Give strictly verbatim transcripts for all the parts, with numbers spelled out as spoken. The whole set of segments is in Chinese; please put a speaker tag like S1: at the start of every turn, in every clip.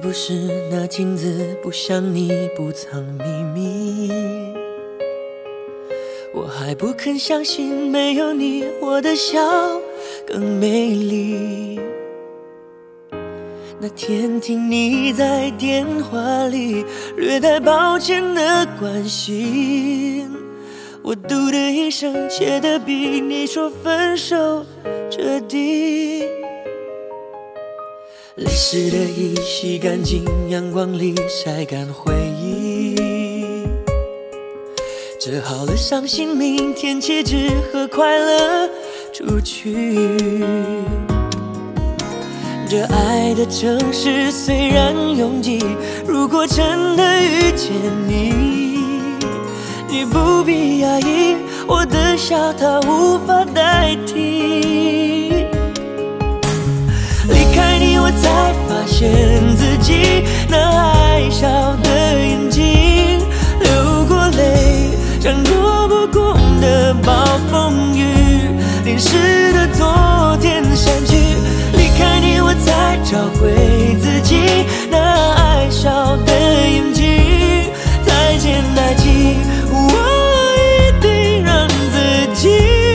S1: 不是那镜子，不像你不藏秘密。我还不肯相信，没有你，我的笑更美丽。那天听你在电话里略带抱歉的关心，我嘟的一声，切得比你说分手彻底。泪湿的衣洗干净，阳光里晒干回忆。折好了伤心，明天起只和快乐出去。这爱的城市虽然拥挤，如果真的遇见你，你不必压抑，我的笑它无法代替。离开你，我才发现自己那爱笑的眼睛，流过泪，像躲不过的暴风雨，淋湿的昨天散去。离开你，我才找回自己那爱笑的眼睛。再见爱情，我一定让自己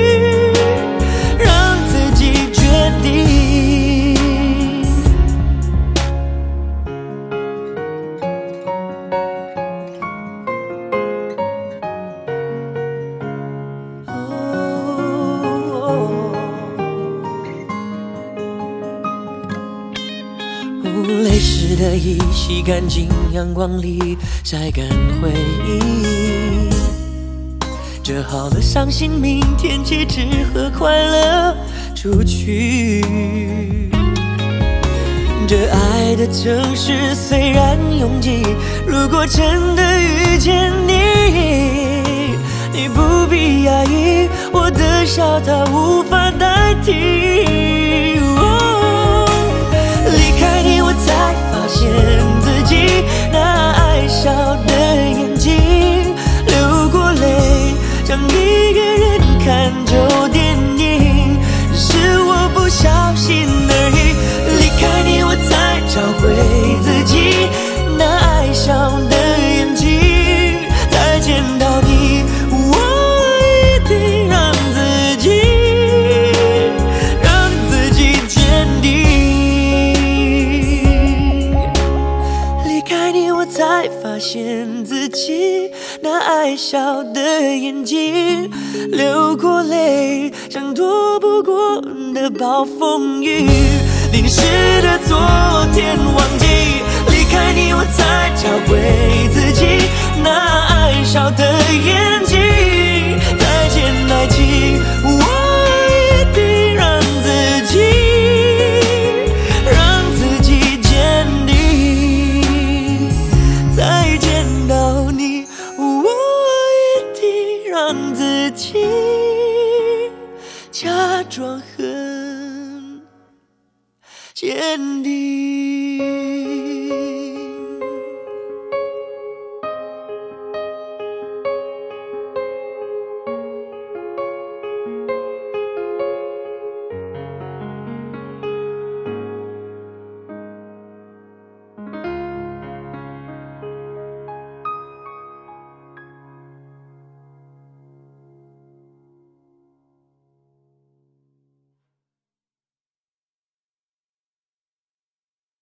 S1: 让自己决定。泪湿的衣洗干净，阳光里晒干回忆。折好了伤心，明天起只和快乐出去。这爱的城市虽然拥挤，如果真的遇见你，你不必压抑，我的笑它无法代替。离开你，我才发现自己那爱笑的眼睛，流过泪，像一个人看旧电影，只是我不小心而已。离开你，我才找回自己那爱笑的眼睛。再见到你，我一定让自己让自己坚定。才发现自己那爱笑的眼睛，流过泪，像躲不过的暴风雨，淋湿的昨天，忘